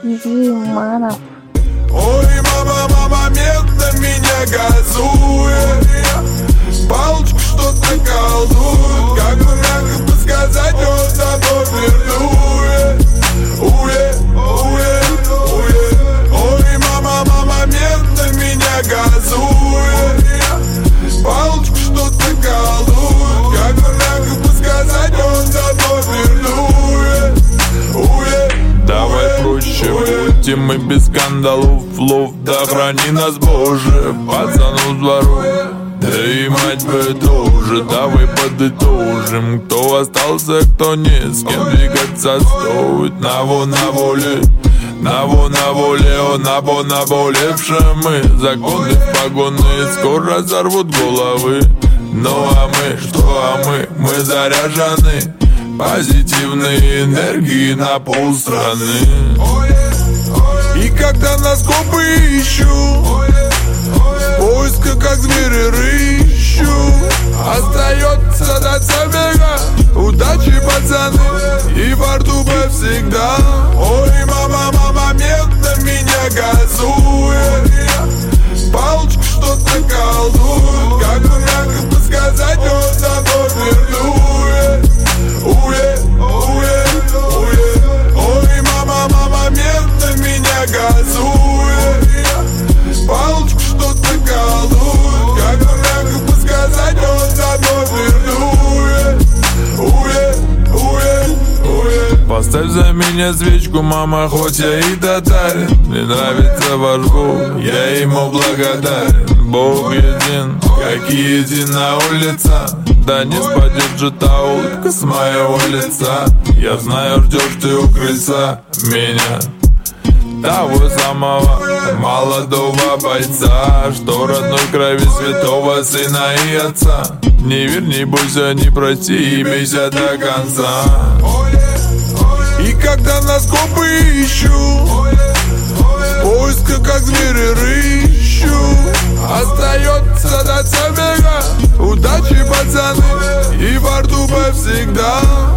Диманов. Ой, мама, медленно меня газует. Палочку что-то колдует. Как бы мягко бы сказать, он за мной вернует. Ой, мама, медленно меня газует. Палочку что-то колдует. Как бы мягко бы сказать, он за мной вернует. Давай проще будем мы без скандалов, лов. Да храни нас, Боже, пацанов двору. Да и мать бы тоже. Давай подытожим, кто остался, кто не, с кем двигаться стоит. На воле, наболевшие мы. Законы погоны скоро сорвут головы. Ну а мы, что мы заряжены позитивной энергии на полстраны. И когда нас копы ищут, в поисках как звери рыщу, остается до забега удачи, пацаны, и во рту бы всегда. Ой, мама, медленно меня газует. Палочку что-то колдует. Как бы мягко бы сказать, он за мной вернует. Ой, мама, медленно меня газует. Палочку что-то колдует. Как бы мягко бы сказать, он за мной вернует. Поставь за меня свечку, мама, хоть я и татарин. Мне нравится ваш Бог, я ему благодарен. Бог един, как едина улица. Да не спадет же та улыбка с моего лица. Я знаю, ждешь ты у крыльца меня, того самого молодого бойца, что родной крови святого сына и отца. Не верь, не бойся, не прости, имейся до конца. И когда нас копы ищут, в поисках как звери рыщу, остается до забега удачи, пацаны, и во рту бы всегда.